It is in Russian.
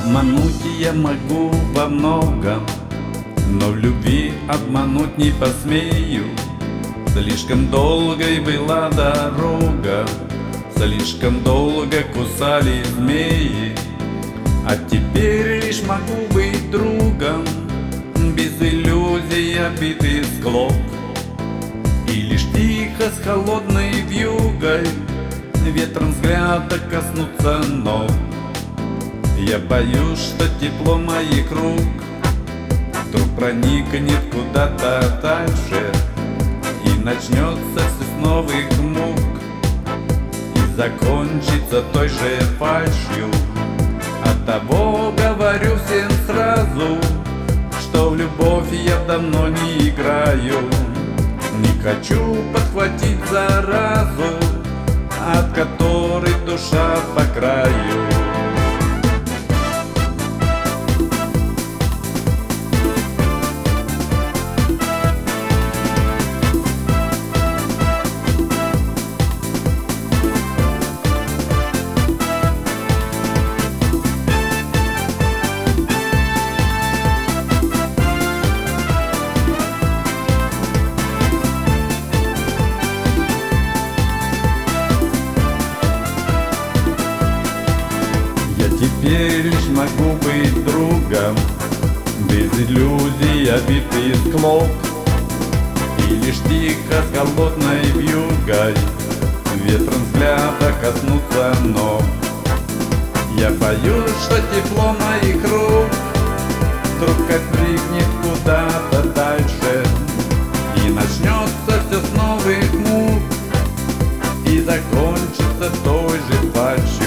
Обмануть я могу во многом, но в любви обмануть не посмею. Слишком долгой была дорога, слишком долго кусали змеи. А теперь лишь могу быть другом, без иллюзий обитый склок. И лишь тихо с холодной вьюгой ветром взгляда коснуться ног. Я боюсь, что тепло моих рук вдруг проникнет куда-то дальше, и начнется все с новых мук, и закончится той же фальшью. Оттого говорю всем сразу, что в любовь я давно не играю. Не хочу подхватить заразу, от которой душа по краю. Теперь лишь могу быть другом, без иллюзий обитый склок. И лишь тихо с холодной вьюгой ветром взгляда коснуться ног. Я боюсь, что тепло моих рук вдруг отвлечет куда-то дальше, и начнется все с новых мук, и закончится той же фальшью.